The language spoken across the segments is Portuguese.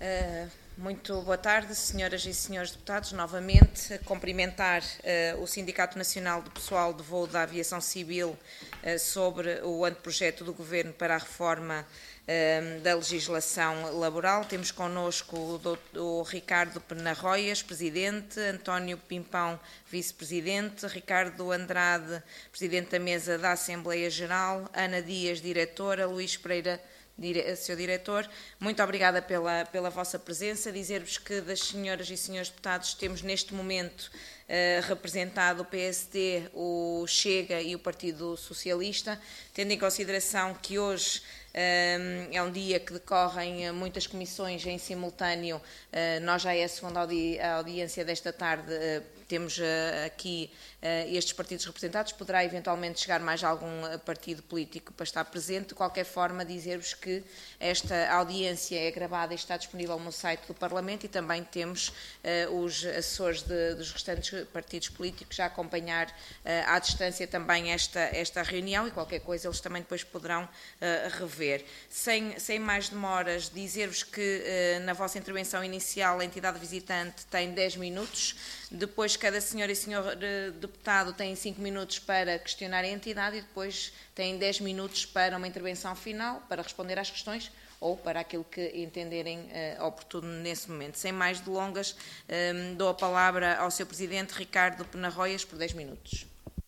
Muito boa tarde, senhoras e senhores deputados. Novamente, a cumprimentar o Sindicato Nacional do Pessoal de Voo da Aviação Civil sobre o anteprojeto do Governo para a reforma da legislação laboral. Temos connosco o Ricardo Penarroias, Presidente, António Pimpão, Vice-Presidente, Ricardo Andrade, Presidente da Mesa da Assembleia Geral, Ana Dias, Diretora, Luís Pereira, Sr. Diretor. Muito obrigada pela vossa presença. Dizer-vos que das senhoras e senhores deputados temos neste momento representado o PSD, o Chega e o Partido Socialista, tendo em consideração que hoje é um dia que decorrem muitas comissões em simultâneo. Nós já é a segunda audiência desta tarde, temos aqui estes partidos representados, poderá eventualmente chegar mais algum partido político para estar presente. De qualquer forma, dizer-vos que esta audiência é gravada e está disponível no site do Parlamento, e também temos os assessores dos restantes partidos políticos a acompanhar à distância também esta reunião, e qualquer coisa eles também depois poderão rever. Sem mais demoras, dizer-vos que na vossa intervenção inicial a entidade visitante tem 10 minutos, depois cada senhora e senhor deputado tem 5 minutos para questionar a entidade e depois tem 10 minutos para uma intervenção final, para responder às questões ou para aquilo que entenderem oportuno nesse momento. Sem mais delongas, dou a palavra ao Sr. Presidente Ricardo Penarroias por 10 minutos.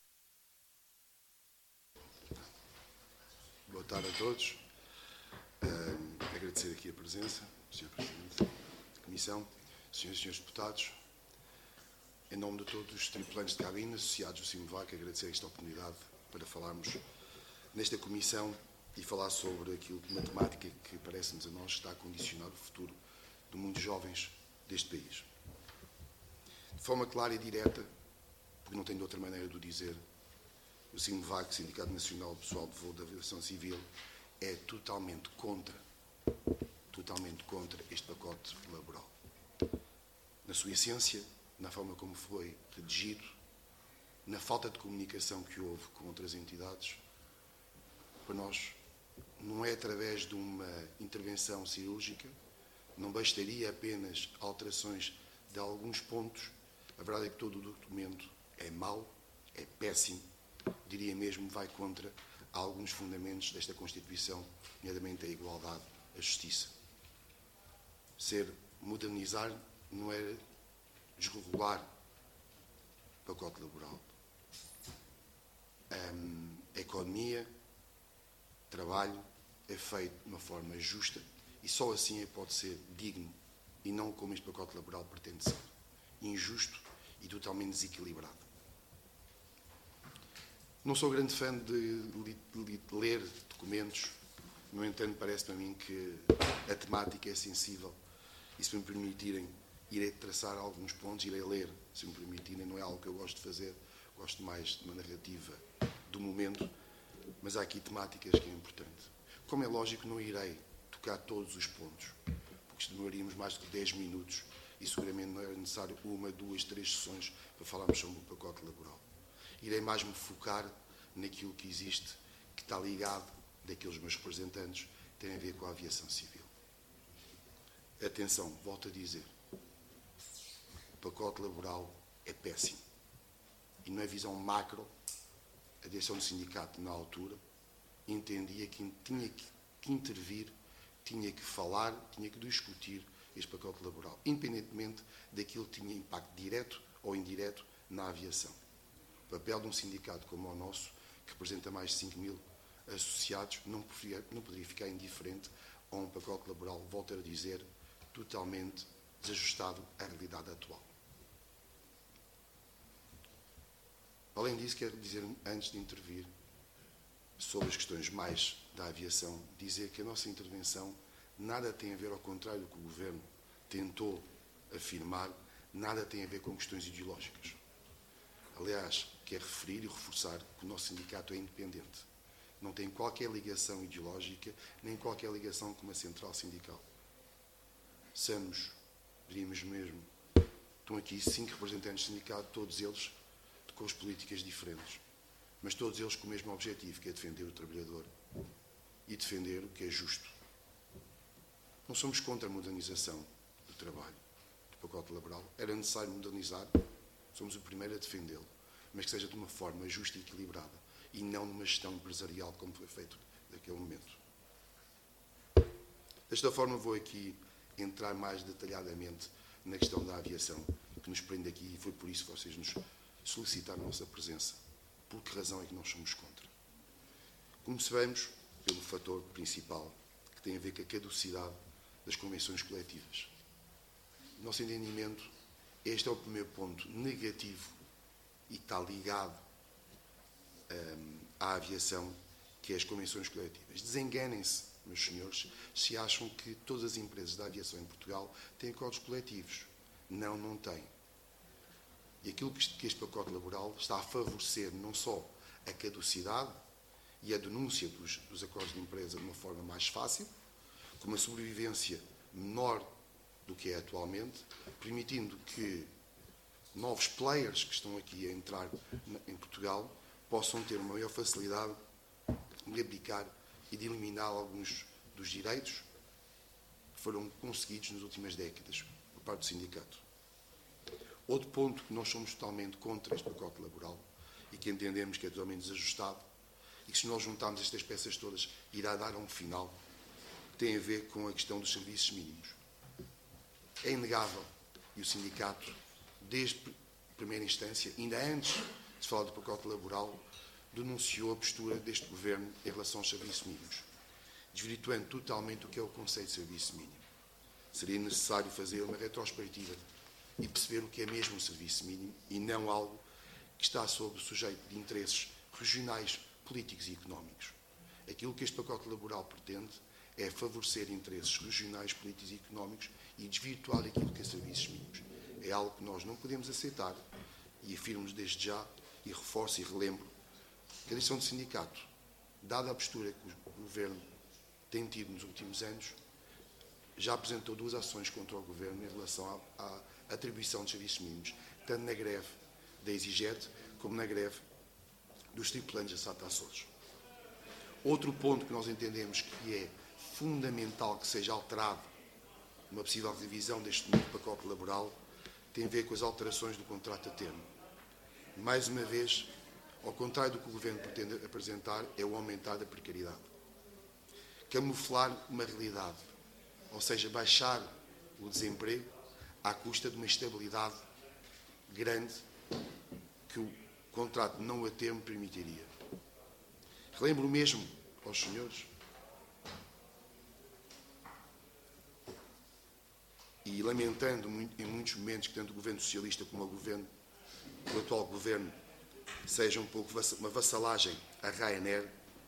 Boa tarde a todos. Agradecer aqui a presença do Sr. Presidente da Comissão, senhoras e senhores deputados. Em nome de todos os tripulantes de cabine, associados do CIMVAC, agradecer esta oportunidade para falarmos nesta comissão e falar sobre aquilo, uma temática que parece-nos a nós está a condicionar o futuro de muitos jovens deste país. De forma clara e direta, porque não tenho de outra maneira de o dizer, o CIMVAC, Sindicato Nacional do Pessoal de Voo da Aviação Civil, é totalmente contra este pacote laboral. Na sua essência, na forma como foi redigido, na falta de comunicação que houve com outras entidades, para nós não é através de uma intervenção cirúrgica, não bastaria apenas alterações de alguns pontos. A verdade é que todo o documento é mau, é péssimo, diria mesmo vai contra alguns fundamentos desta Constituição, nomeadamente a igualdade, a justiça. Modernizar não é desregular o pacote laboral. A economia, trabalho, é feito de uma forma justa e só assim pode ser digno e não como este pacote laboral pretende ser. Injusto e totalmente desequilibrado. Não sou grande fã de ler documentos, no entanto parece-me a mim que a temática é sensível e, se me permitirem, irei traçar alguns pontos, irei ler, se me permitirem, não é algo que eu gosto de fazer, gosto mais de uma narrativa do momento, mas há aqui temáticas que é importante. Como é lógico, não irei tocar todos os pontos, porque demoraríamos mais de 10 minutos e seguramente não era necessário 1, 2, 3 sessões para falarmos sobre o pacote laboral. Irei mais me focar naquilo que existe, que está ligado daqueles meus representantes, que tem a ver com a aviação civil. Atenção, volto a dizer, o pacote laboral é péssimo. E não é visão macro, a direção do sindicato, na altura, entendia que tinha que intervir, tinha que falar, tinha que discutir este pacote laboral, independentemente daquilo que tinha impacto direto ou indireto na aviação. O papel de um sindicato como o nosso, que representa mais de 5.000 associados, não poderia ficar indiferente a um pacote laboral, volto a dizer, totalmente desajustado à realidade atual. Além disso, quero dizer, antes de intervir sobre as questões mais da aviação, dizer que a nossa intervenção nada tem a ver, ao contrário do que o Governo tentou afirmar, nada tem a ver com questões ideológicas. Aliás, quero referir e reforçar que o nosso sindicato é independente. Não tem qualquer ligação ideológica, nem qualquer ligação com uma central sindical. Somos, diríamos mesmo, estão aqui 5 representantes do sindicato, todos eles de cores políticas diferentes, mas todos eles com o mesmo objetivo, que é defender o trabalhador e defender o que é justo. Não somos contra a modernização do trabalho, do pacote laboral. Era necessário modernizar, somos o primeiro a defendê-lo, mas que seja de uma forma justa e equilibrada e não numa gestão empresarial como foi feito naquele momento. Desta forma vou aqui entrar mais detalhadamente na questão da aviação, que nos prende aqui, e foi por isso que vocês nos solicitaram a nossa presença. Por que razão é que nós somos contra? Comecemos pelo fator principal, que tem a ver com a caducidade das convenções coletivas. No nosso entendimento, este é o primeiro ponto negativo e está ligado à aviação, que é as convenções coletivas. Desenganem-se, meus senhores, se acham que todas as empresas da aviação em Portugal têm acordos coletivos. Não, não têm. E aquilo que este pacote laboral está a favorecer não só a caducidade e a denúncia dos acordos de empresa de uma forma mais fácil, com uma sobrevivência menor do que é atualmente, permitindo que novos players que estão aqui a entrar em Portugal possam ter uma maior facilidade de abdicar e de eliminar alguns dos direitos que foram conseguidos nas últimas décadas por parte do sindicato. Outro ponto que nós somos totalmente contra este pacote laboral e que entendemos que é totalmente desajustado e que, se nós juntarmos estas peças todas, irá dar a um final, tem a ver com a questão dos serviços mínimos. É inegável, e o sindicato, desde primeira instância, ainda antes de falar do pacote laboral, denunciou a postura deste Governo em relação aos serviços mínimos, desvirtuando totalmente o que é o conceito de serviço mínimo. Seria necessário fazer uma retrospectiva e perceber o que é mesmo um serviço mínimo e não algo que está sob o sujeito de interesses regionais, políticos e económicos. Aquilo que este pacote laboral pretende é favorecer interesses regionais, políticos e económicos e desvirtuar aquilo que é serviços mínimos. É algo que nós não podemos aceitar e afirmo desde já e reforço e relembro que a direção do sindicato, dada a postura que o Governo tem tido nos últimos anos, já apresentou 2 ações contra o Governo em relação à atribuição de serviços mínimos, tanto na greve da EasyJet como na greve dos tripulantes da SATA Açores. Outro ponto que nós entendemos que é fundamental que seja alterado uma possível revisão deste novo pacote laboral tem a ver com as alterações do contrato a termo. Mais uma vez, ao contrário do que o Governo pretende apresentar, é o aumentar da precariedade. Camuflar uma realidade, ou seja, baixar o desemprego à custa de uma estabilidade grande que o contrato não a termo permitiria. Relembro mesmo aos senhores e lamentando em muitos momentos que tanto o Governo Socialista como o atual Governo seja um pouco uma vassalagem à Ryanair,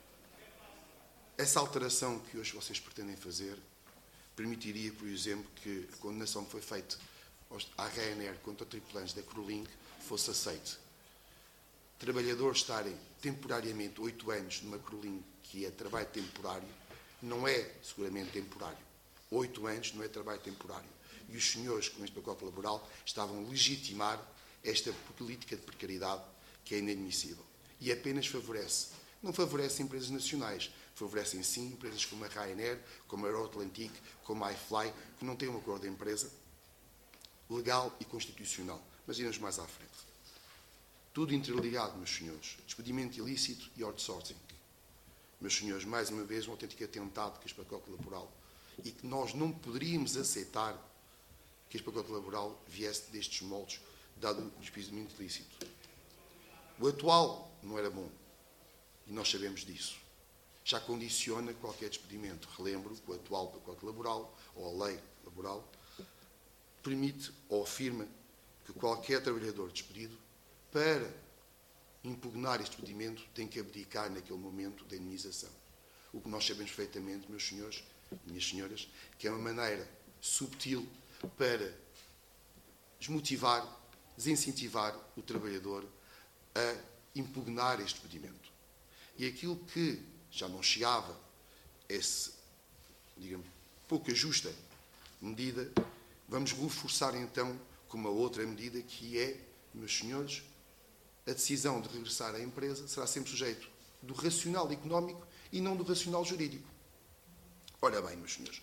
essa alteração que hoje vocês pretendem fazer permitiria, por exemplo, que a condenação que foi feita à Ryanair contra tripulantes da Crolink fosse aceite. Trabalhadores estarem temporariamente 8 anos numa Crolink, que é trabalho temporário, não é seguramente temporário. 8 anos não é trabalho temporário. E os senhores, com este pacote laboral, estavam a legitimar esta política de precariedade que é inadmissível. E apenas favorece. Não favorece empresas nacionais, favorecem sim empresas como a Ryanair, como a Euroatlantic, como a iFly, que não têm um acordo de empresa legal e constitucional. Mas iremos mais à frente. Tudo interligado, meus senhores. Despedimento ilícito e outsourcing. Meus senhores, mais uma vez, um autêntico atentado que este pacote laboral e que nós não poderíamos aceitar que este pacote laboral viesse destes moldes, dado o despedimento ilícito. O atual não era bom. E nós sabemos disso. Já condiciona qualquer despedimento. Relembro que o atual pacote laboral, ou a lei laboral, permite ou afirma que qualquer trabalhador despedido, para impugnar este despedimento, tem que abdicar naquele momento da indenização. O que nós sabemos perfeitamente, meus senhores, minhas senhoras, que é uma maneira subtil para desmotivar, desincentivar o trabalhador a impugnar este despedimento. E aquilo que já não chegava, essa, digamos, pouca justa medida, vamos reforçar então com uma outra medida que é, meus senhores, a decisão de regressar à empresa será sempre sujeito do racional económico e não do racional jurídico. Ora bem, meus senhores,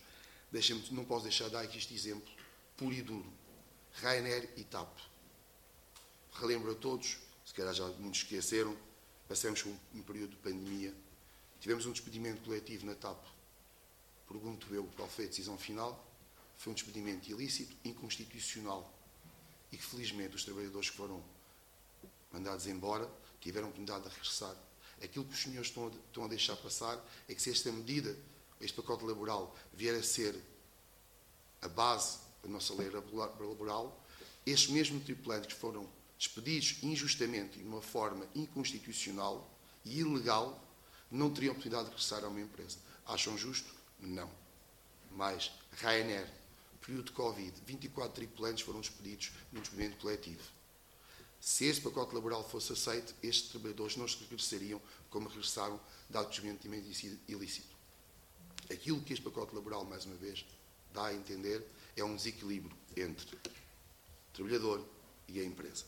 não posso deixar de dar aqui este exemplo puro e duro. Ryanair e TAP. Relembro a todos, se calhar já muitos esqueceram, passamos por um período de pandemia, tivemos um despedimento coletivo na TAP. Pergunto eu qual foi a decisão final. Foi um despedimento ilícito, inconstitucional, e que felizmente os trabalhadores que foram mandados embora tiveram a oportunidade de regressar. Aquilo que os senhores estão a deixar passar é que se esta medida, este pacote laboral, vier a ser a base da nossa lei laboral, estes mesmos tripulantes que foram despedidos injustamente e de uma forma inconstitucional e ilegal, não teriam a oportunidade de regressar a uma empresa. Acham justo? Não. Mas Ryanair, período de Covid, 24 tripulantes foram despedidos num despedimento coletivo. Se este pacote laboral fosse aceito, estes trabalhadores não regressariam como regressaram, dado o despedimento ilícito. Aquilo que este pacote laboral, mais uma vez, dá a entender é um desequilíbrio entre o trabalhador e a empresa.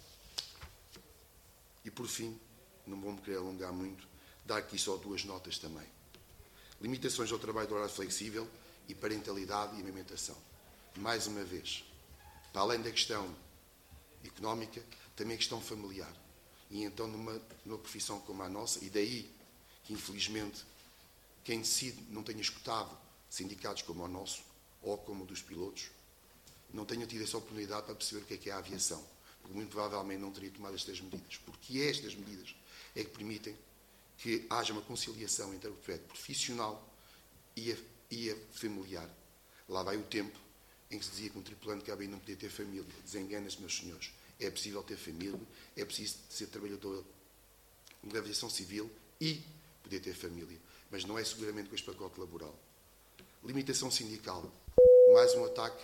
E, por fim, não vou-me querer alongar muito, dar aqui só duas notas também. Limitações ao trabalho de horário flexível e parentalidade e amamentação. Mais uma vez, para além da questão económica, também a questão familiar. E então, numa profissão como a nossa, e daí que, infelizmente, quem decide não tenha escutado sindicatos como o nosso, ou como o dos pilotos, não tenha tido essa oportunidade para perceber o que é a aviação. Porque muito provavelmente não teria tomado estas medidas. Porque estas medidas é que permitem que haja uma conciliação entre o aspecto profissional e a familiar. Lá vai o tempo em que se dizia que um tripulante cabe não podia ter família. Desengana-se, meus senhores. É possível ter família, é preciso ser trabalhador da aviação civil e poder ter família. Mas não é seguramente com este pacote laboral. Limitação sindical. Mais um ataque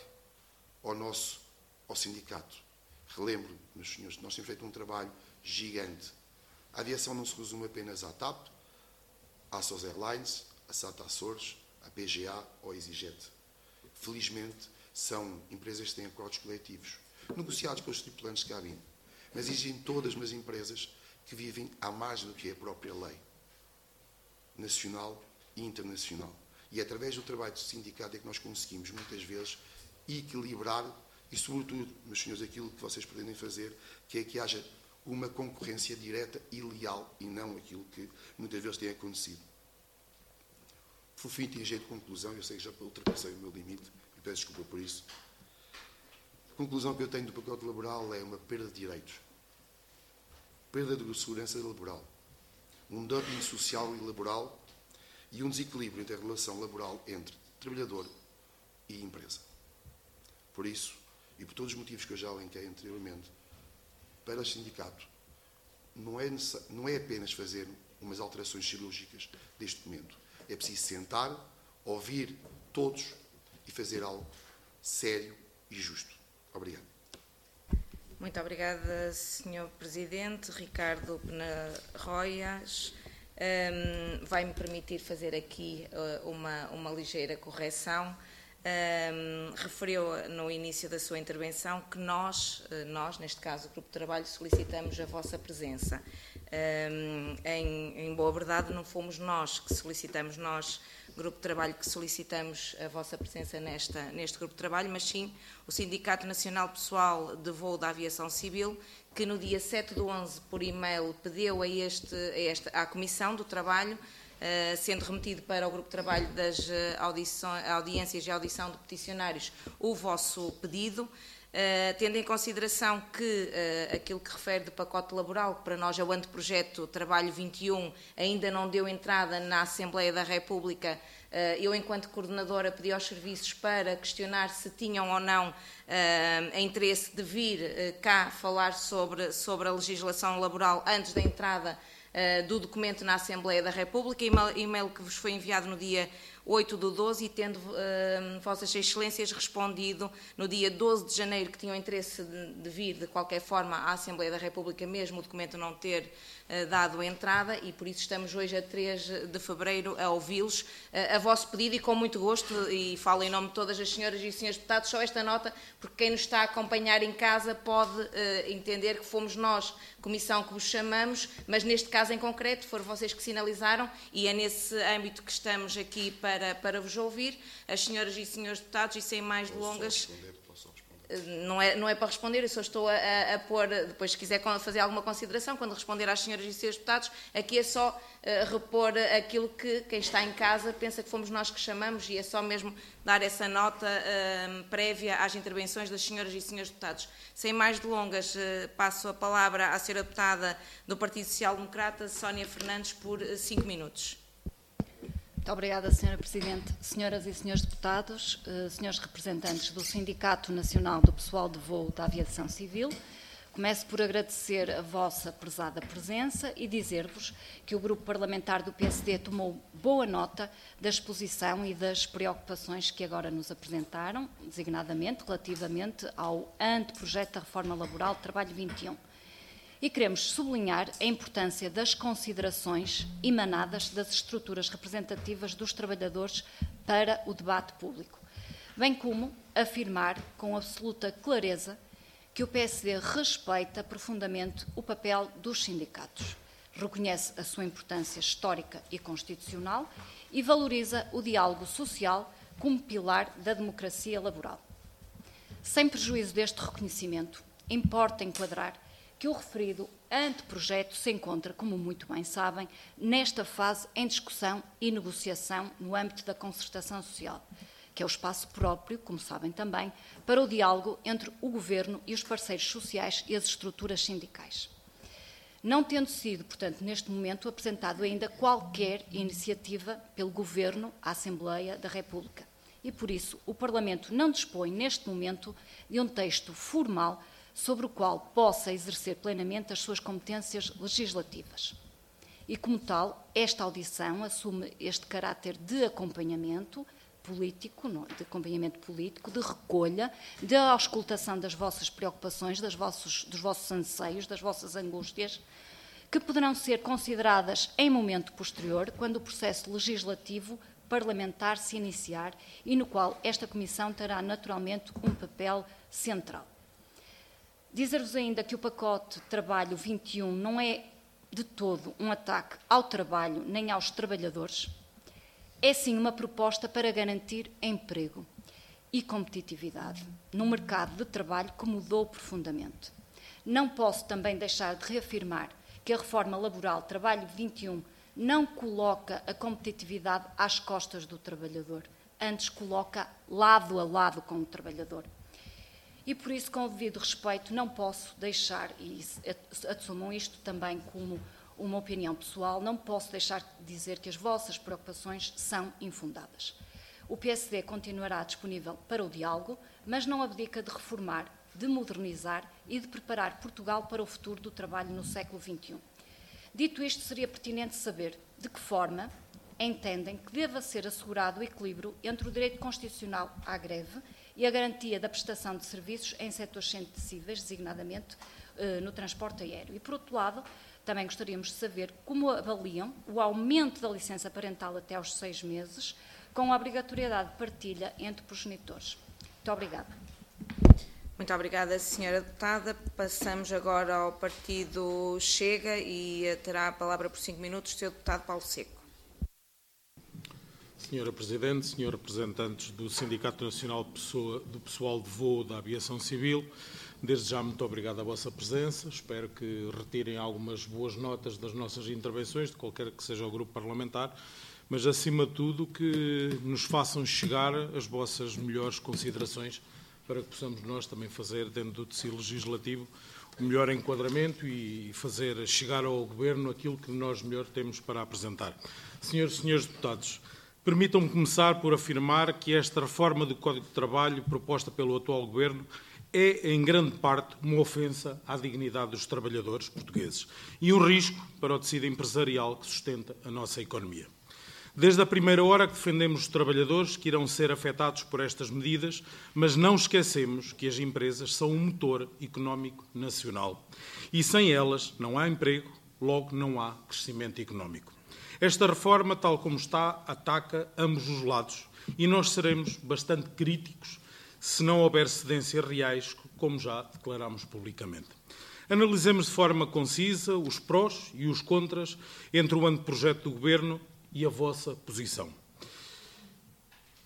ao sindicato. Relembro, meus senhores, nós temos feito um trabalho gigante. A aviação não se resume apenas à TAP, à SOS Airlines, à SATA Açores, à PGA ou à EasyJet. Felizmente, são empresas que têm acordos coletivos, negociados pelos tripulantes de cabine, mas exigem todas as empresas que vivem à margem do que é a própria lei, nacional e internacional. E através do trabalho do sindicato é que nós conseguimos, muitas vezes, equilibrar e, sobretudo, meus senhores, aquilo que vocês pretendem fazer, que é que haja uma concorrência direta e leal e não aquilo que muitas vezes tem acontecido. Por fim, em jeito de conclusão, eu sei que já ultrapassei o meu limite, e peço desculpa por isso. A conclusão que eu tenho do pacote laboral é uma perda de direitos, perda de segurança laboral, um dumping social e laboral e um desequilíbrio entre a relação laboral entre trabalhador e empresa. Por isso, e por todos os motivos que eu já elenquei anteriormente, para o sindicato, não é apenas fazer umas alterações cirúrgicas deste documento. É preciso sentar, ouvir todos e fazer algo sério e justo. Obrigado. Muito obrigada, Sr. Presidente. Ricardo Penarroias. Vai-me permitir fazer aqui uma ligeira correção. Referiu no início da sua intervenção que nós, neste caso o Grupo de Trabalho, solicitamos a vossa presença. Em boa verdade, não fomos nós que solicitamos, Grupo de Trabalho, que solicitamos a vossa presença neste Grupo de Trabalho, mas sim o Sindicato Nacional Pessoal de Voo da Aviação Civil, que no dia 7/11, por e-mail, pediu à Comissão do Trabalho, sendo remetido para o Grupo de Trabalho das audiências e audição de peticionários, o vosso pedido, tendo em consideração que aquilo que refere do pacote laboral, que para nós é o anteprojeto Trabalho 21, ainda não deu entrada na Assembleia da República, eu, enquanto coordenadora, pedi aos serviços para questionar se tinham ou não interesse de vir cá falar sobre a legislação laboral antes da entrada do documento na Assembleia da República, e-mail que vos foi enviado no dia 8/12, e tendo Vossas Excelências respondido no dia 12 de janeiro que tinham interesse de vir de qualquer forma à Assembleia da República, mesmo o documento não ter dado entrada, e por isso estamos hoje a 3 de fevereiro a ouvi-los a vosso pedido, e com muito gosto, e falo em nome de todas as senhoras e senhores deputados, só esta nota, porque quem nos está a acompanhar em casa pode entender que fomos nós, comissão, que vos chamamos, mas neste caso em concreto foram vocês que sinalizaram, e é nesse âmbito que estamos aqui para para vos ouvir. As senhoras e senhores deputados, e sem mais delongas... Posso responder? Não é para responder, eu só estou a pôr, depois se quiser fazer alguma consideração, quando responder às senhoras e senhores deputados, aqui é só repor aquilo que quem está em casa pensa que fomos nós que chamamos, e é só mesmo dar essa nota prévia às intervenções das senhoras e senhores deputados. Sem mais delongas, passo a palavra à senhora deputada do Partido Social Democrata, Sónia Fernandes, por 5 minutos. Muito obrigada, Sra. Presidente. Senhoras e senhores deputados, senhores representantes do Sindicato Nacional do Pessoal de Voo da Aviação Civil, começo por agradecer a vossa prezada presença e dizer-vos que o Grupo Parlamentar do PSD tomou boa nota da exposição e das preocupações que agora nos apresentaram, designadamente relativamente ao anteprojeto da Reforma Laboral de Trabalho 21. E queremos sublinhar a importância das considerações emanadas das estruturas representativas dos trabalhadores para o debate público, bem como afirmar com absoluta clareza que o PSD respeita profundamente o papel dos sindicatos, reconhece a sua importância histórica e constitucional e valoriza o diálogo social como pilar da democracia laboral. Sem prejuízo deste reconhecimento, importa enquadrar que o referido anteprojeto se encontra, como muito bem sabem, nesta fase em discussão e negociação no âmbito da concertação social, que é o espaço próprio, como sabem também, para o diálogo entre o Governo e os parceiros sociais e as estruturas sindicais. Não tendo sido, portanto, neste momento apresentado ainda qualquer iniciativa pelo Governo à Assembleia da República. E, por isso, o Parlamento não dispõe, neste momento, de um texto formal sobre o qual possa exercer plenamente as suas competências legislativas. E, como tal, esta audição assume este caráter de acompanhamento político, de recolha, de auscultação das vossas preocupações, dos vossos anseios, das vossas angústias, que poderão ser consideradas em momento posterior, quando o processo legislativo parlamentar se iniciar e no qual esta Comissão terá naturalmente um papel central. Dizer-vos ainda que o pacote de trabalho 21 não é de todo um ataque ao trabalho nem aos trabalhadores. É sim uma proposta para garantir emprego e competitividade num mercado de trabalho que mudou profundamente. Não posso também deixar de reafirmar que a reforma laboral Trabalho 21 não coloca a competitividade às costas do trabalhador, antes coloca lado a lado com o trabalhador. E por isso, com o devido respeito, não posso deixar, e assumam isto também como uma opinião pessoal, não posso deixar de dizer que as vossas preocupações são infundadas. O PSD continuará disponível para o diálogo, mas não abdica de reformar, de modernizar e de preparar Portugal para o futuro do trabalho no século XXI. Dito isto, seria pertinente saber de que forma entendem que deva ser assegurado o equilíbrio entre o direito constitucional à greve e a garantia da prestação de serviços em setores sensíveis, designadamente no transporte aéreo. E, por outro lado, também gostaríamos de saber como avaliam o aumento da licença parental até aos 6 meses, com a obrigatoriedade de partilha entre progenitores. Muito obrigada. Muito obrigada, senhora deputada. Passamos agora ao partido Chega e terá a palavra por 5 minutos o senhor deputado Paulo Seco. Senhora Presidente, senhores representantes do Sindicato Nacional do Pessoal de Voo da Aviação Civil, desde já muito obrigado à vossa presença. Espero que retirem algumas boas notas das nossas intervenções, de qualquer que seja o grupo parlamentar, mas, acima de tudo, que nos façam chegar as vossas melhores considerações para que possamos nós também fazer, dentro do tecido legislativo, o melhor enquadramento e fazer chegar ao Governo aquilo que nós melhor temos para apresentar. Senhoras e senhores deputados, permitam-me começar por afirmar que esta reforma do Código de Trabalho proposta pelo atual Governo é, em grande parte, uma ofensa à dignidade dos trabalhadores portugueses e um risco para o tecido empresarial que sustenta a nossa economia. Desde a primeira hora que defendemos os trabalhadores que irão ser afetados por estas medidas, mas não esquecemos que as empresas são um motor económico nacional e sem elas não há emprego, logo não há crescimento económico. Esta reforma, tal como está, ataca ambos os lados e nós seremos bastante críticos se não houver cedências reais, como já declaramos publicamente. Analisemos de forma concisa os prós e os contras entre o anteprojeto do Governo e a vossa posição.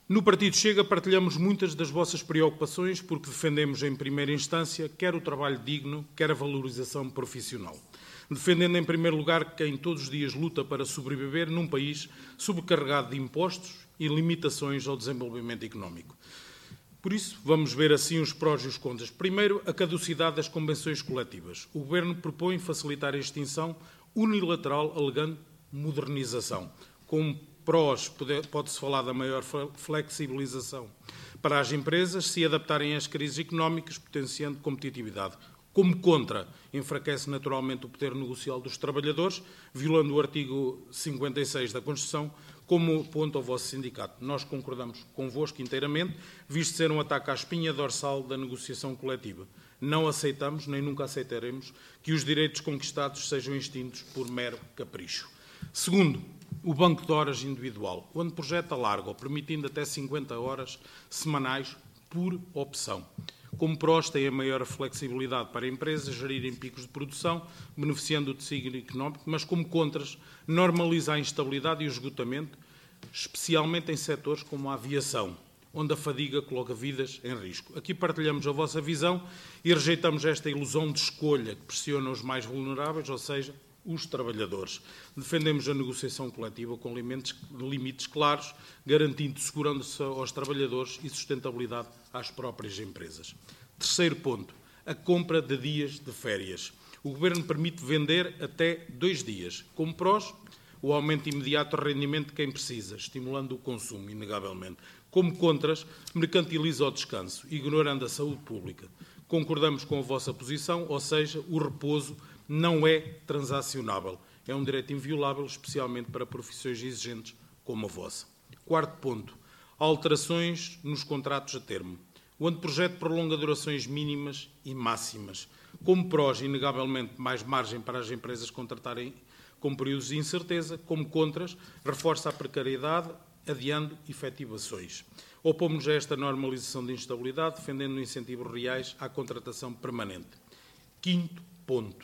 No Partido Chega partilhamos muitas das vossas preocupações porque defendemos em primeira instância quer o trabalho digno, quer a valorização profissional. Defendendo em primeiro lugar quem todos os dias luta para sobreviver num país sobrecarregado de impostos e limitações ao desenvolvimento económico. Por isso, vamos ver assim os prós e os contras. Primeiro, a caducidade das convenções coletivas. O Governo propõe facilitar a extinção unilateral alegando modernização. Como prós, pode-se falar da maior flexibilização para as empresas se adaptarem às crises económicas, potenciando competitividade. Como contra, enfraquece naturalmente o poder negocial dos trabalhadores, violando o artigo 56 da Constituição, como aponta o vosso sindicato. Nós concordamos convosco inteiramente, visto ser um ataque à espinha dorsal da negociação coletiva. Não aceitamos, nem nunca aceitaremos, que os direitos conquistados sejam extintos por mero capricho. Segundo, o banco de horas individual. O anteprojeto alarga, permitindo até 50 horas semanais por opção. Como prós, tem a maior flexibilidade para empresas gerirem picos de produção, beneficiando o tecido económico, mas como contras, normaliza a instabilidade e o esgotamento, especialmente em setores como a aviação, onde a fadiga coloca vidas em risco. Aqui partilhamos a vossa visão e rejeitamos esta ilusão de escolha que pressiona os mais vulneráveis, ou seja, os trabalhadores. Defendemos a negociação coletiva com limites claros, garantindo segurança aos trabalhadores e sustentabilidade às próprias empresas. Terceiro ponto, a compra de dias de férias. O Governo permite vender até 2 dias. Como prós, o aumento imediato do rendimento de quem precisa, estimulando o consumo, inegavelmente. Como contras, mercantiliza o descanso, ignorando a saúde pública. Concordamos com a vossa posição, ou seja, o repouso não é transacionável. É um direito inviolável, especialmente para profissões exigentes como a vossa. Quarto ponto, alterações nos contratos a termo. O anteprojeto prolonga durações mínimas e máximas. Como prós, inegavelmente, mais margem para as empresas contratarem com períodos de incerteza. Como contras, reforça a precariedade, adiando efetivações. Opomos a esta normalização de instabilidade, defendendo incentivos reais à contratação permanente. Quinto ponto,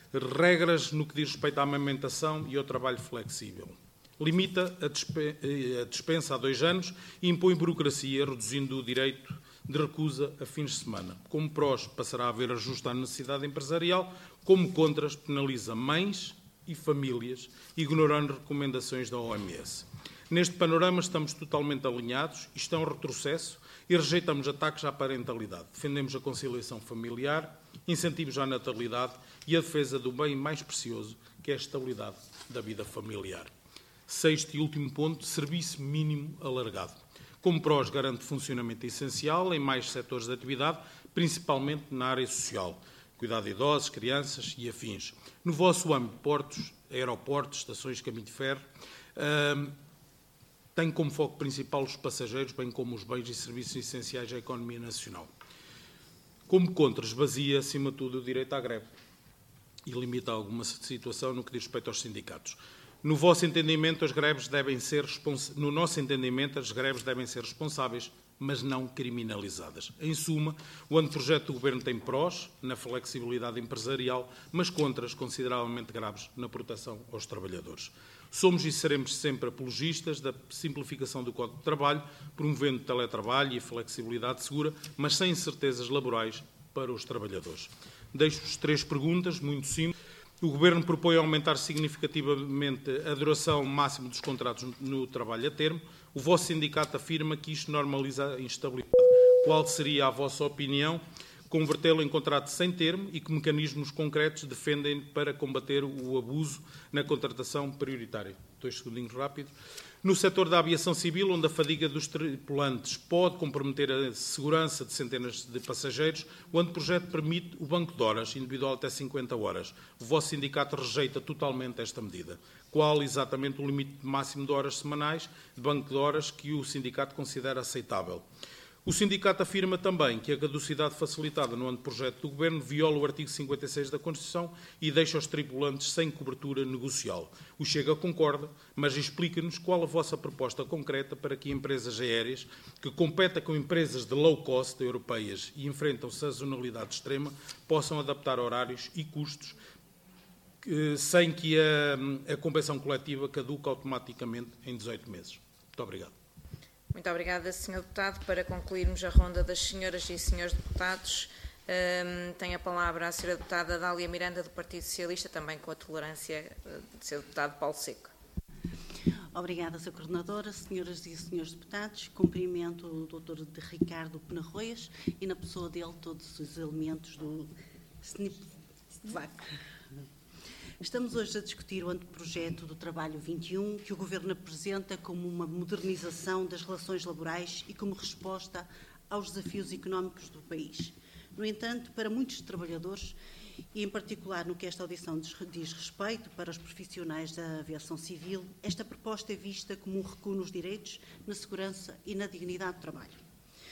regras no que diz respeito à amamentação e ao trabalho flexível. Limita a dispensa a 2 anos e impõe burocracia, reduzindo o direito de recusa a fins de semana. Como prós, passará a haver ajuste à necessidade empresarial, como contras, penaliza mães e famílias, ignorando recomendações da OMS. Neste panorama estamos totalmente alinhados, isto é um retrocesso e rejeitamos ataques à parentalidade. Defendemos a conciliação familiar, incentivos à natalidade e a defesa do bem mais precioso, que é a estabilidade da vida familiar. Sexto e último ponto, serviço mínimo alargado. Como prós, garante funcionamento essencial em mais setores de atividade, principalmente na área social, cuidado de idosos, crianças e afins. No vosso âmbito, portos, aeroportos, estações de caminho de ferro, tem como foco principal os passageiros, bem como os bens e serviços essenciais à economia nacional. Como contra, esvazia, acima de tudo, o direito à greve e limita alguma situação no que diz respeito aos sindicatos. No vosso entendimento, as greves devem ser no nosso entendimento, as greves devem ser responsáveis, mas não criminalizadas. Em suma, o anteprojeto do Governo tem prós na flexibilidade empresarial, mas contras consideravelmente graves na proteção aos trabalhadores. Somos e seremos sempre apologistas da simplificação do Código de Trabalho, promovendo teletrabalho e flexibilidade segura, mas sem incertezas laborais para os trabalhadores. Deixo-vos 3 perguntas, muito simples. O Governo propõe aumentar significativamente a duração máxima dos contratos no trabalho a termo. O vosso sindicato afirma que isto normaliza a instabilidade. Qual seria a vossa opinião? Convertê-lo em contrato sem termo e que mecanismos concretos defendem para combater o abuso na contratação prioritária? 2 segundinhos rápidos. No setor da aviação civil, onde a fadiga dos tripulantes pode comprometer a segurança de centenas de passageiros, o anteprojeto permite o banco de horas, individual até 50 horas. O vosso sindicato rejeita totalmente esta medida. Qual exatamente o limite máximo de horas semanais de banco de horas que o sindicato considera aceitável? O sindicato afirma também que a caducidade facilitada no anteprojeto do Governo viola o artigo 56 da Constituição e deixa os tripulantes sem cobertura negocial. O Chega concorda, mas explica-nos qual a vossa proposta concreta para que empresas aéreas que competem com empresas de low cost europeias e enfrentam sazonalidade extrema possam adaptar horários e custos sem que a convenção coletiva caduque automaticamente em 18 meses. Muito obrigado. Muito obrigada, Sr. Deputado. Para concluirmos a ronda das senhoras e senhores deputados, tem a palavra a Sra. Deputada Dália Miranda, do Partido Socialista, também com a tolerância do Sr. Deputado Paulo Seco. Obrigada, Sra. Coordenadora, senhoras e senhores deputados. Cumprimento o Dr. Ricardo Penarroias e, na pessoa dele, todos os elementos do SNIPVAC. Estamos hoje a discutir o anteprojeto do Trabalho 21, que o Governo apresenta como uma modernização das relações laborais e como resposta aos desafios económicos do país. No entanto, para muitos trabalhadores, e em particular no que esta audição diz respeito para os profissionais da aviação civil, esta proposta é vista como um recuo nos direitos, na segurança e na dignidade do trabalho.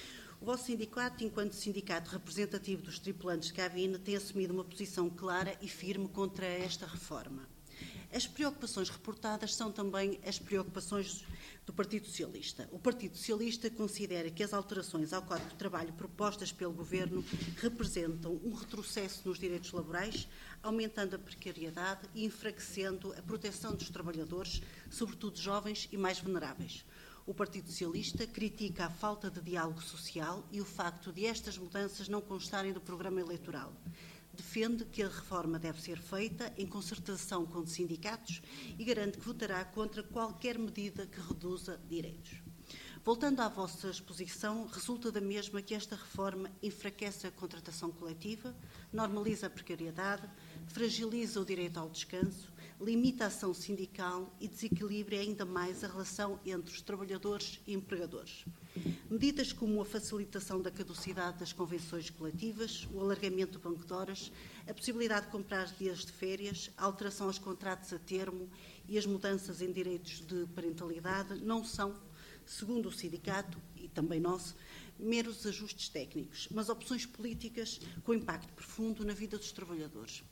O vosso sindicato, enquanto sindicato representativo dos tripulantes de cabine, tem assumido uma posição clara e firme contra esta reforma. As preocupações reportadas são também as preocupações do Partido Socialista. O Partido Socialista considera que as alterações ao Código de Trabalho propostas pelo Governo representam um retrocesso nos direitos laborais, aumentando a precariedade e enfraquecendo a proteção dos trabalhadores, sobretudo jovens e mais vulneráveis. O Partido Socialista critica a falta de diálogo social e o facto de estas mudanças não constarem do programa eleitoral. Defende que a reforma deve ser feita em concertação com os sindicatos e garante que votará contra qualquer medida que reduza direitos. Voltando à vossa exposição, resulta da mesma que esta reforma enfraquece a contratação coletiva, normaliza a precariedade, fragiliza o direito ao descanso, limita a ação sindical e desequilibra ainda mais a relação entre os trabalhadores e empregadores. Medidas como a facilitação da caducidade das convenções coletivas, o alargamento do banco de horas, a possibilidade de comprar dias de férias, a alteração aos contratos a termo e as mudanças em direitos de parentalidade não são, segundo o sindicato e também nosso, meros ajustes técnicos, mas opções políticas com impacto profundo na vida dos trabalhadores.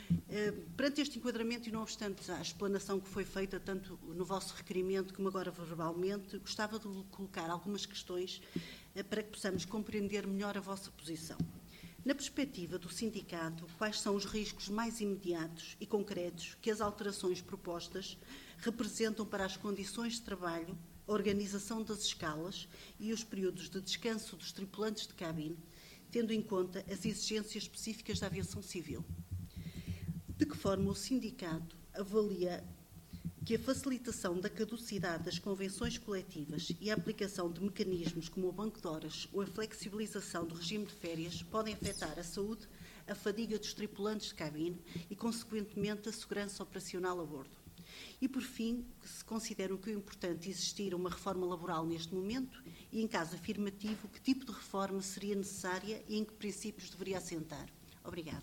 Perante este enquadramento e não obstante a explanação que foi feita tanto no vosso requerimento como agora verbalmente, gostava de colocar algumas questões para que possamos compreender melhor a vossa posição. Na perspectiva do sindicato, quais são os riscos mais imediatos e concretos que as alterações propostas representam para as condições de trabalho, a organização das escalas e os períodos de descanso dos tripulantes de cabine, tendo em conta as exigências específicas da aviação civil? De que forma o sindicato avalia que a facilitação da caducidade das convenções coletivas e a aplicação de mecanismos como o banco de horas ou a flexibilização do regime de férias podem afetar a saúde, a fadiga dos tripulantes de cabine e, consequentemente, a segurança operacional a bordo? E, por fim, se consideram que é importante existir uma reforma laboral neste momento e, em caso afirmativo, que tipo de reforma seria necessária e em que princípios deveria assentar? Obrigada.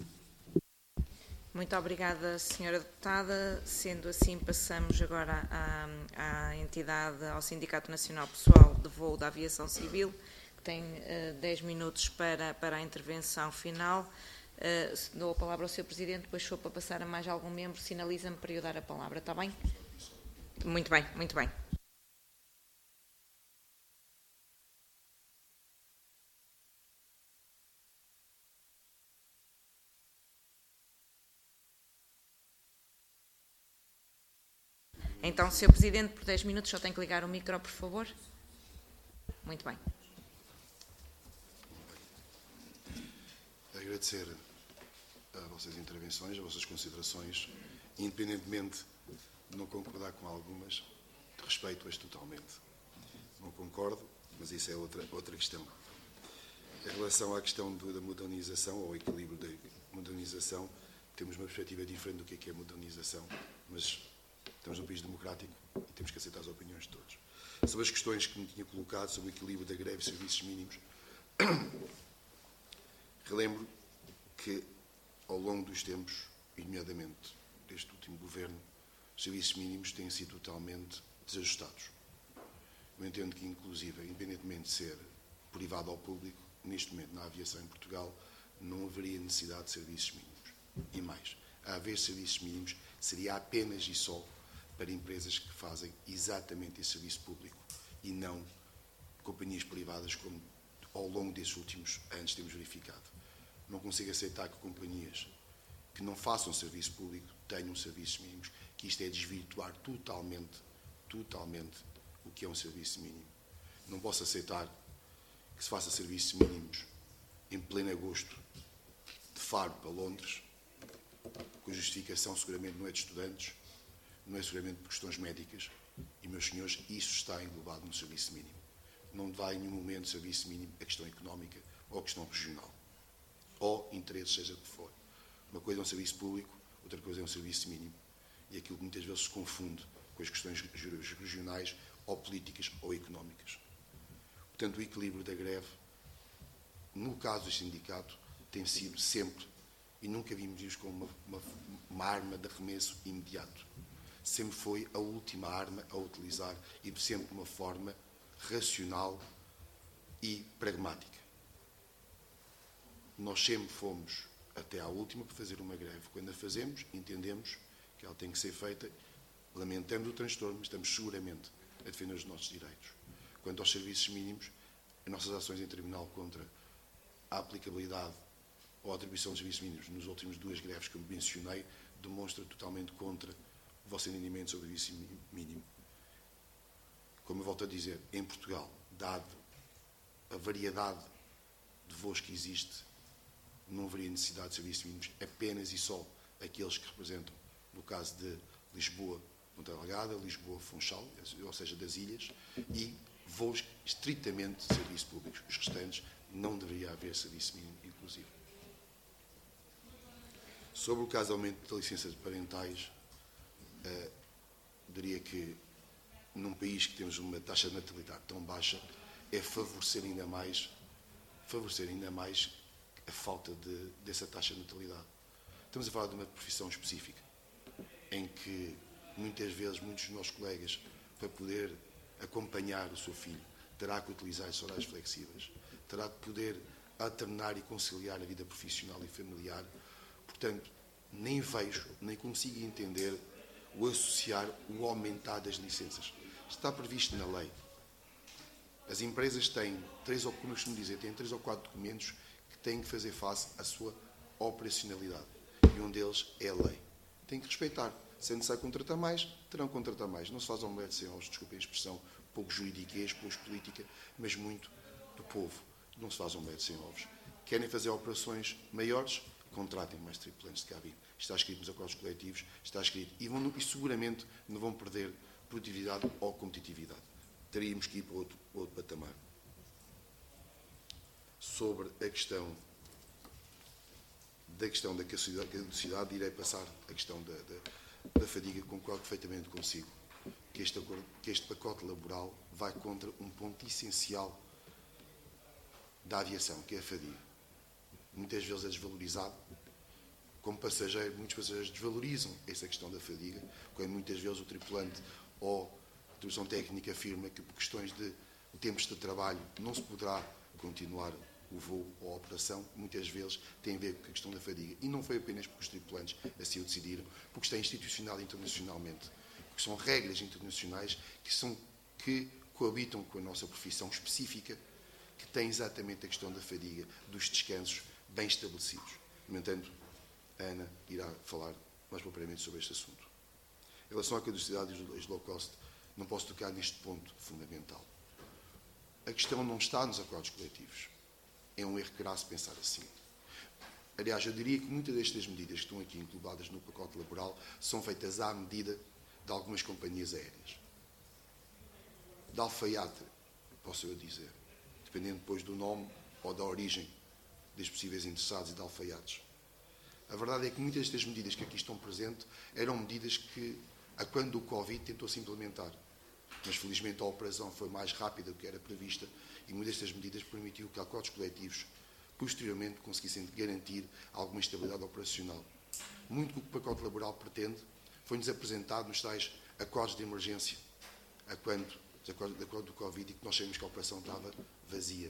Muito obrigada, Sra. Deputada. Sendo assim, passamos agora à entidade, ao Sindicato Nacional Pessoal de Voo da Aviação Civil, que tem 10 minutos para a intervenção final. Dou a palavra ao Sr. Presidente, depois se for para passar a mais algum membro, sinaliza-me para eu dar a palavra, está bem? Muito bem, muito bem. Então, Sr. Presidente, por 10 minutos, só tem que ligar o micro, por favor. Muito bem. Agradecer as vossas intervenções, as vossas considerações, independentemente de não concordar com algumas, respeito-as totalmente. Não concordo, mas isso é outra questão. Em relação à questão da modernização, ou equilíbrio da modernização, temos uma perspectiva diferente do que é modernização, mas estamos num país democrático e temos que aceitar as opiniões de todos. Sobre as questões que me tinha colocado sobre o equilíbrio da greve e serviços mínimos, relembro que, ao longo dos tempos, e nomeadamente deste último governo, os serviços mínimos têm sido totalmente desajustados. Eu entendo que, inclusive, independentemente de ser privado ou público, neste momento, na aviação em Portugal, não haveria necessidade de serviços mínimos. E mais, a haver serviços mínimos seria apenas e só para empresas que fazem exatamente esse serviço público e não companhias privadas, como ao longo desses últimos anos temos verificado. Não consigo aceitar que companhias que não façam serviço público tenham serviços mínimos, que isto é desvirtuar totalmente o que é um serviço mínimo. Não posso aceitar que se faça serviços mínimos em pleno agosto de Faro para Londres, com justificação seguramente não é de estudantes, não é seguramente por questões médicas, e, meus senhores, isso está englobado no serviço mínimo. Não vai em nenhum momento serviço mínimo a questão económica ou a questão regional, ou interesse, seja o que for. Uma coisa é um serviço público, outra coisa é um serviço mínimo. E aquilo que muitas vezes se confunde com as questões regionais ou políticas ou económicas. Portanto, o equilíbrio da greve, no caso do sindicato, tem sido sempre, e nunca vimos isso como uma arma de arremesso imediato. Sempre foi a última arma a utilizar e sempre de uma forma racional e pragmática. Nós sempre fomos até à última para fazer uma greve. Quando a fazemos, entendemos que ela tem que ser feita, lamentando o transtorno, mas estamos seguramente a defender os nossos direitos. Quanto aos serviços mínimos, as nossas ações em tribunal contra a aplicabilidade ou a atribuição de serviços mínimos nas últimas 2 greves que eu mencionei demonstra totalmente contra o vosso entendimento sobre o serviço mínimo. Como eu volto a dizer, em Portugal, dado a variedade de voos que existe, não haveria necessidade de serviços mínimos apenas e só aqueles que representam, no caso de Lisboa, Ponta Delgada, Lisboa, Funchal, ou seja, das ilhas, e voos estritamente de serviços públicos. Os restantes não deveria haver serviço mínimo inclusive. Sobre o caso do aumento da licença de parentais, diria que num país que temos uma taxa de natalidade tão baixa, é favorecer ainda mais a falta dessa taxa de natalidade. Estamos a falar de uma profissão específica, em que muitas vezes muitos dos nossos colegas, para poder acompanhar o seu filho, terá que utilizar esses horários flexíveis, terá que poder alternar e conciliar a vida profissional e familiar. Portanto, nem vejo, nem consigo entender o associar o aumentar das licenças. Está previsto na lei. As empresas têm 3 ou 4 documentos que têm que fazer face à sua operacionalidade. E um deles é a lei. Têm que respeitar. Se é necessário contratar mais, terão que contratar mais. Não se faz omelete sem ovos, desculpem a expressão, pouco juridiquês, pouco política, mas muito do povo. Não se faz omelete sem ovos. Querem fazer operações maiores? Contratem mais tripulantes de cabine. Está escrito nos acordos coletivos, está escrito. E seguramente não vão perder produtividade ou competitividade. Teríamos que ir para outro patamar. Sobre a questão da caducidade, irei passar a questão da fadiga. Concordo perfeitamente consigo que este pacote laboral vai contra um ponto essencial da aviação, que é a fadiga. Muitas vezes é desvalorizado. Como passageiro, muitos passageiros desvalorizam essa questão da fadiga, quando muitas vezes o tripulante ou a direção técnica afirma que por questões de tempos de trabalho não se poderá continuar o voo ou a operação, muitas vezes tem a ver com a questão da fadiga. E não foi apenas porque os tripulantes assim o decidiram, porque está institucional internacionalmente, porque são regras internacionais que coabitam com a nossa profissão específica, que tem exatamente a questão da fadiga, dos descansos bem estabelecidos. No entanto, a Ana irá falar mais propriamente sobre este assunto. Em relação à caducidade dos low cost, não posso tocar neste ponto fundamental. A questão não está nos acordos coletivos. É um erro crasso pensar assim. Aliás, eu diria que muitas destas medidas que estão aqui englobadas no pacote laboral são feitas à medida de algumas companhias aéreas. De alfaiate, posso eu dizer, dependendo depois do nome ou da origem dos possíveis interessados e de alfaiates. A verdade é que muitas destas medidas que aqui estão presentes eram medidas que, a quando o Covid, tentou-se implementar. Mas, felizmente, a operação foi mais rápida do que era prevista e muitas destas medidas permitiu que acordos coletivos, posteriormente, conseguissem garantir alguma estabilidade operacional. Muito do que o pacote laboral pretende foi-nos apresentado nos tais acordos de emergência, a quando do Covid, e que nós sabemos que a operação estava vazia.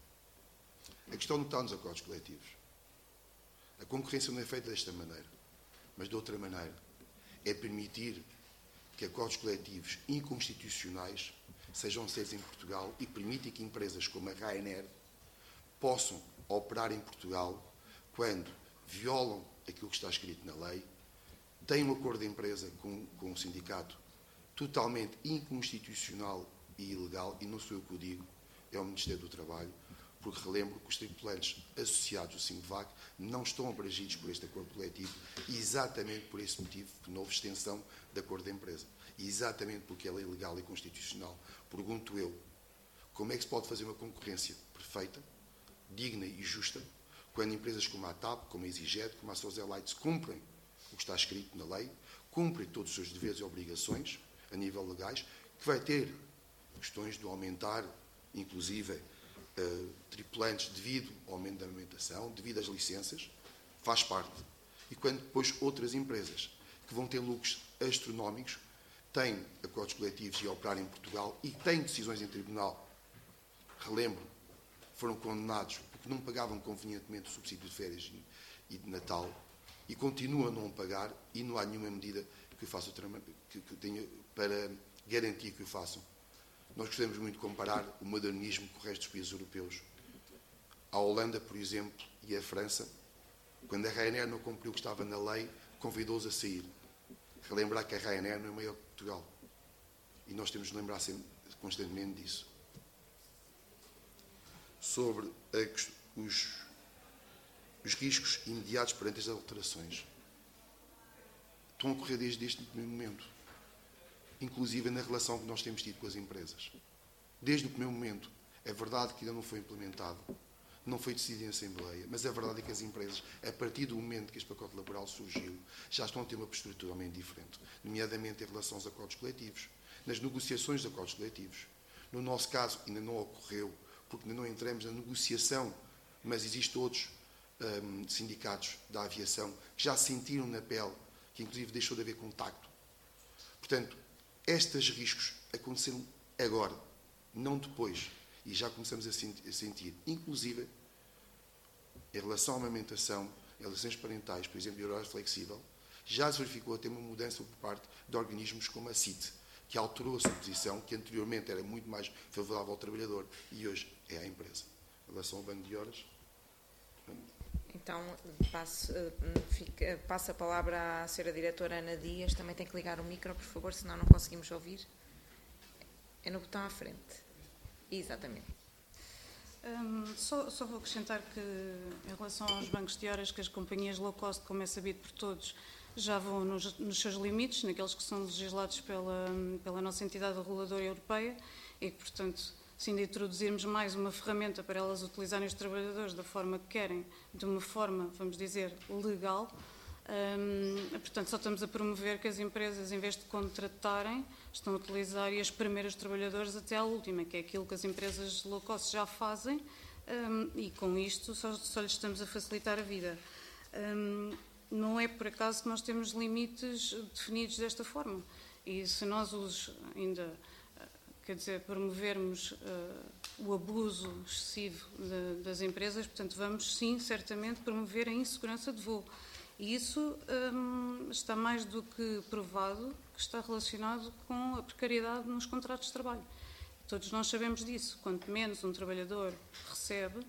A questão não está nos acordos coletivos. A concorrência não é feita desta maneira, mas de outra maneira. É permitir que acordos coletivos inconstitucionais sejam aceitos em Portugal e permitem que empresas como a Ryanair possam operar em Portugal quando violam aquilo que está escrito na lei, têm um acordo de empresa com um sindicato totalmente inconstitucional e ilegal, e não sou eu que o digo, é o Ministério do Trabalho, porque relembro que os tripulantes associados ao SINVAC não estão abrangidos por este acordo coletivo, exatamente por esse motivo, que não houve extensão de acordo de empresa. E exatamente porque ela é ilegal e constitucional. Pergunto eu, como é que se pode fazer uma concorrência perfeita, digna e justa, quando empresas como a TAP, como a EasyJet, como a Sozelites cumprem o que está escrito na lei, cumprem todos os seus deveres e obrigações a nível legais, que vai ter questões de aumentar, inclusive, tripulantes devido ao aumento da amamentação, devido às licenças, faz parte. E quando depois outras empresas que vão ter lucros astronómicos têm acordos coletivos e a operar em Portugal e têm decisões em tribunal, relembro, foram condenados porque não pagavam convenientemente o subsídio de férias e de Natal e continuam a não pagar e não há nenhuma medida que tenha para garantir que o façam. Nós gostamos muito de comparar o modernismo com o resto dos países europeus. A Holanda, por exemplo, e a França, quando a Ryanair não cumpriu o que estava na lei, convidou-os a sair. Relembrar que a Ryanair não é maior que Portugal. E nós temos de lembrar sempre, constantemente disso. Sobre os riscos imediatos perante as alterações. Estão a ocorrer desde este primeiro momento. Inclusive na relação que nós temos tido com as empresas. Desde o primeiro momento. É verdade que ainda não foi implementado, não foi decidido em Assembleia, mas a verdade é que as empresas, a partir do momento que este pacote laboral surgiu, já estão a ter uma postura totalmente diferente, nomeadamente em relação aos acordos coletivos, nas negociações de acordos coletivos. No nosso caso, ainda não ocorreu, porque ainda não entramos na negociação, mas existem outros sindicatos da aviação que já sentiram na pele, que inclusive deixou de haver contacto. Portanto, estes riscos aconteceram agora, não depois, e já começamos a sentir, inclusive, em relação à amamentação, em relações parentais, por exemplo, e horário flexível, já se verificou até uma mudança por parte de organismos como a CIT, que alterou a sua posição, que anteriormente era muito mais favorável ao trabalhador e hoje é à empresa. Em relação ao banco de horas... Então, passo a palavra à Sra. Diretora Ana Dias. Também tem que ligar o micro, por favor, senão não conseguimos ouvir. É no botão à frente. Exatamente. Só vou acrescentar que, em relação aos bancos de horas, que as companhias low cost, como é sabido por todos, já vão nos seus limites, naqueles que são legislados pela nossa entidade reguladora europeia, e que, portanto, se ainda introduzirmos mais uma ferramenta para elas utilizarem os trabalhadores da forma que querem, de uma forma, vamos dizer, legal, portanto, só estamos a promover que as empresas, em vez de contratarem, estão a utilizar e a espremer os trabalhadores até à última, que é aquilo que as empresas low cost já fazem, e com isto só lhes estamos a facilitar a vida. Não é por acaso que nós temos limites definidos desta forma. E se nós os ainda... quer dizer, promovermos o abuso excessivo das empresas, portanto, vamos sim, certamente, promover a insegurança de voo. E isso está mais do que provado que está relacionado com a precariedade nos contratos de trabalho. Todos nós sabemos disso. Quanto menos um trabalhador recebe,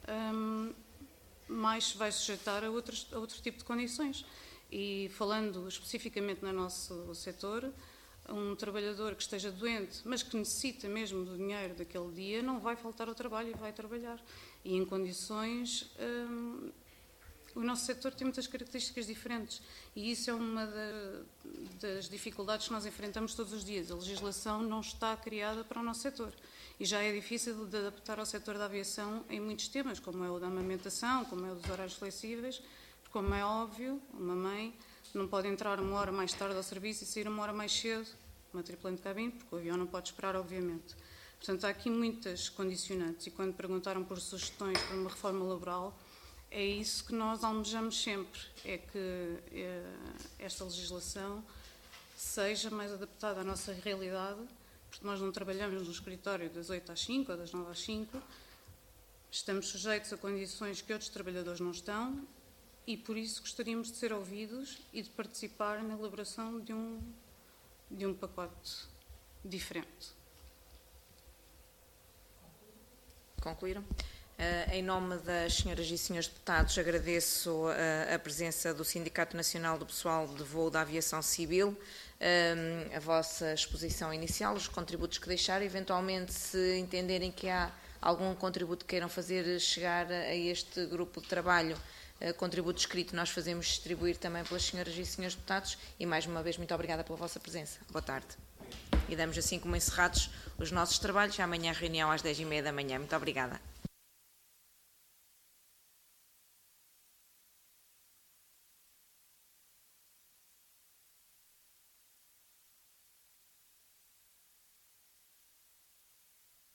mais se vai sujeitar a outro tipo de condições. E falando especificamente no nosso setor, um trabalhador que esteja doente, mas que necessita mesmo do dinheiro daquele dia, não vai faltar ao trabalho e vai trabalhar. E em condições... o nosso setor tem muitas características diferentes e isso é uma das dificuldades que nós enfrentamos todos os dias. A legislação não está criada para o nosso setor e já é difícil de adaptar ao setor da aviação em muitos temas, como é o da amamentação, como é o dos horários flexíveis, porque, como é óbvio, uma mãe não pode entrar uma hora mais tarde ao serviço e sair uma hora mais cedo, uma tripulante de cabine, porque o avião não pode esperar, obviamente. Portanto, há aqui muitas condicionantes e quando perguntaram por sugestões para uma reforma laboral, é isso que nós almejamos sempre, é que esta legislação seja mais adaptada à nossa realidade, porque nós não trabalhamos no escritório das 8 às 5 ou das 9 às 5, estamos sujeitos a condições que outros trabalhadores não estão e por isso gostaríamos de ser ouvidos e de participar na elaboração de um pacote diferente. Concluíram? Em nome das senhoras e senhores deputados, agradeço a presença do Sindicato Nacional do Pessoal de Voo da Aviação Civil, a vossa exposição inicial, os contributos que deixaram. Eventualmente, se entenderem que há algum contributo que queiram fazer chegar a este grupo de trabalho, contributo escrito, nós fazemos distribuir também pelas senhoras e senhores deputados. E mais uma vez, muito obrigada pela vossa presença. Boa tarde. E damos assim como encerrados os nossos trabalhos. Amanhã a reunião às 10h30 da manhã. Muito obrigada.